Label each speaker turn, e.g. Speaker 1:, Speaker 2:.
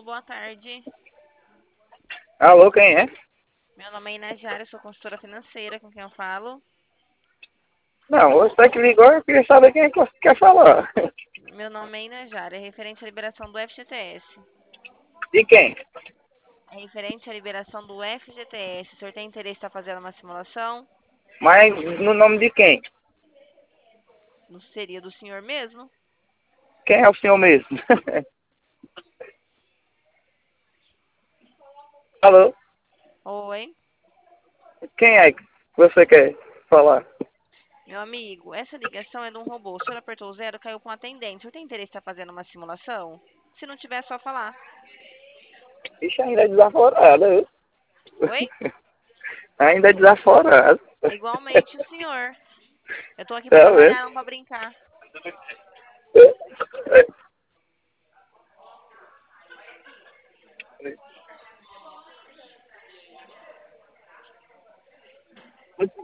Speaker 1: boa tarde.
Speaker 2: Alô, quem é?
Speaker 1: Meu nome é Inês Jara, sou consultora financeira, com quem eu falo.
Speaker 2: Não, você que ligou, eu queria saber quem é que você quer falar.
Speaker 1: Meu nome é Inês Jara, é referente à liberação do FGTS.
Speaker 2: De quem?
Speaker 1: É referente à liberação do FGTS. O senhor tem interesse em estar fazendo uma simulação?
Speaker 2: Mas no nome de quem?
Speaker 1: Não seria do senhor mesmo?
Speaker 2: Quem é o senhor mesmo? Alô?
Speaker 1: Oi,
Speaker 2: Quem é que você quer falar?
Speaker 1: meu amigo, essa ligação é de um robô. O senhor apertou o zero, caiu com um atendente. O senhor tem interesse em estar fazendo uma simulação? Se não tiver, é só falar.
Speaker 2: Ixi, ainda é desaforado, viu?
Speaker 1: Oi?
Speaker 2: Ainda é desaforado.
Speaker 1: Igualmente o senhor. Eu tô aqui pra
Speaker 2: Tá vendo?
Speaker 1: trabalhar, não pra brincar.